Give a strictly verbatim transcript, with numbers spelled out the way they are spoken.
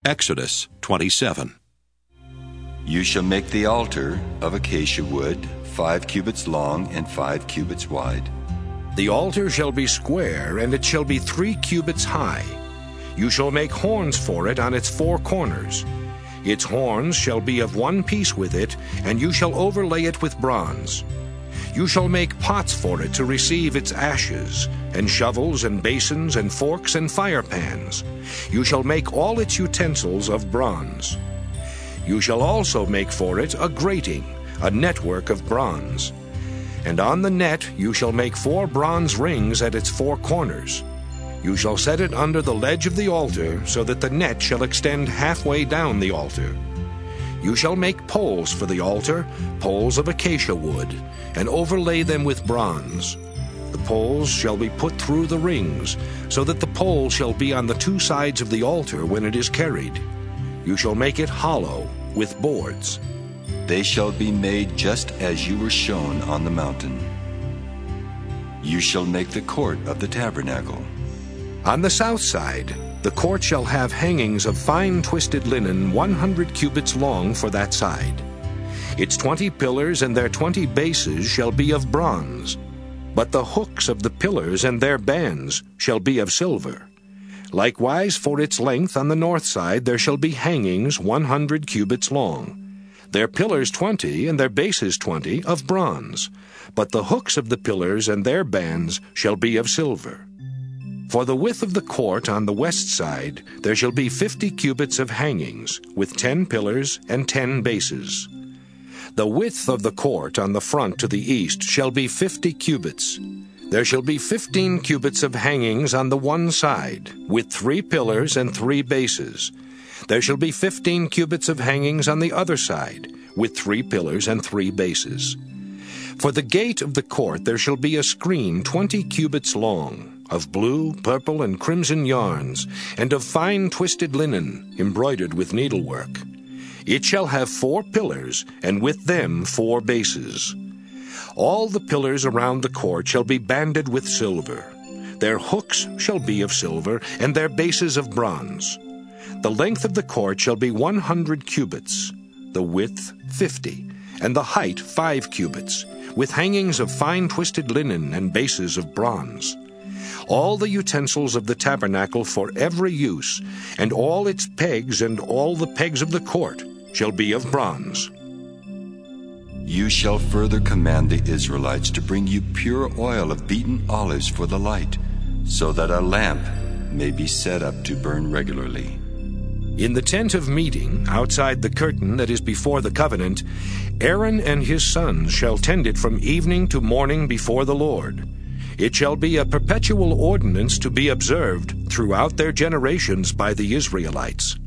Exodus twenty-seven. You shall make the altar of acacia wood, five cubits long and five cubits wide. The altar shall be square, and it shall be three cubits high. You shall make horns for it on its four corners. Its horns shall be of one piece with it, and you shall overlay it with bronze. You shall make pots for it to receive its ashes, and shovels and basins and forks and firepans. You shall make all its utensils of bronze. You shall also make for it a grating, a network of bronze. And on the net you shall make four bronze rings at its four corners. You shall set it under the ledge of the altar, so that the net shall extend halfway down the altar. You shall make poles for the altar, poles of acacia wood, and overlay them with bronze. The poles shall be put through the rings, so that the pole shall be on the two sides of the altar when it is carried. You shall make it hollow with boards. They shall be made just as you were shown on the mountain. You shall make the court of the tabernacle. On the south side, the court shall have hangings of fine twisted linen one hundred cubits long for that side. Its twenty pillars and their twenty bases shall be of bronze, but the hooks of the pillars and their bands shall be of silver. Likewise for its length on the north side there shall be hangings one hundred cubits long. Their pillars twenty, and their bases twenty, of bronze, but the hooks of the pillars and their bands shall be of silver. For the width of the court on the west side there shall be fifty cubits of hangings, with ten pillars and ten bases. The width of the court on the front to the east shall be fifty cubits. There shall be fifteen cubits of hangings on the one side, with three pillars and three bases. There shall be fifteen cubits of hangings on the other side, with three pillars and three bases. For the gate of the court there shall be a screen twenty cubits long, of blue, purple, and crimson yarns, and of fine twisted linen, embroidered with needlework. It shall have four pillars, and with them four bases. All the pillars around the court shall be banded with silver. Their hooks shall be of silver, and their bases of bronze. The length of the court shall be one hundred cubits, the width fifty, and the height five cubits, with hangings of fine twisted linen and bases of bronze. All the utensils of the tabernacle for every use, and all its pegs and all the pegs of the court, shall be of bronze. You shall further command the Israelites to bring you pure oil of beaten olives for the light, so that a lamp may be set up to burn regularly. In the tent of meeting, outside the curtain that is before the covenant, Aaron and his sons shall tend it from evening to morning before the Lord. It shall be a perpetual ordinance to be observed throughout their generations by the Israelites.